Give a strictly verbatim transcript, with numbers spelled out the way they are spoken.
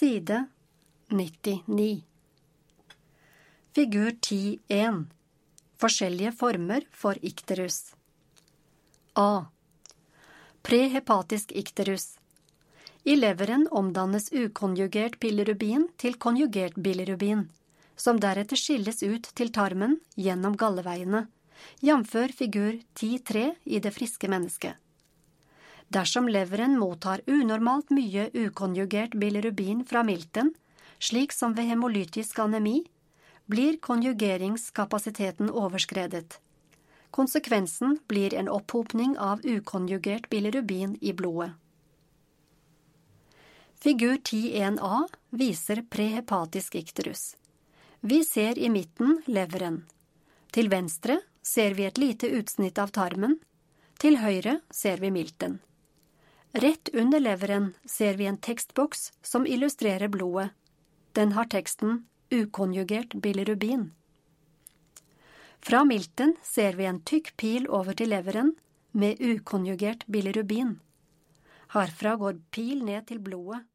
Side nittini. Figur ti en. Forskjellige former for ikterus. A. Prehepatisk ikterus. I leveren omdannes ukonjugert bilirubin til konjugert bilirubin, som deretter skilles ut til tarmen gjennom galleveiene, jamfør figur ti tre i det friske mennesket. Dersom leveren mottar unormalt mye ukonjugert bilirubin fra milten, slik som ved hemolytisk anemi, blir konjugeringskapasiteten overskredet. Konsekvensen blir en opphopning av ukonjugert bilirubin i blodet. Figur ti en A viser prehepatisk ikterus. Vi ser i midten leveren. Til venstre ser vi et lite utsnitt av tarmen. Til høyre ser vi milten. Rett under leveren ser vi en tekstboks som illustrerer blodet. Den har teksten ukonjugert bilirubin. Fra milten ser vi en tykk pil over til leveren med ukonjugert bilirubin. Herfra går pil ned til blodet.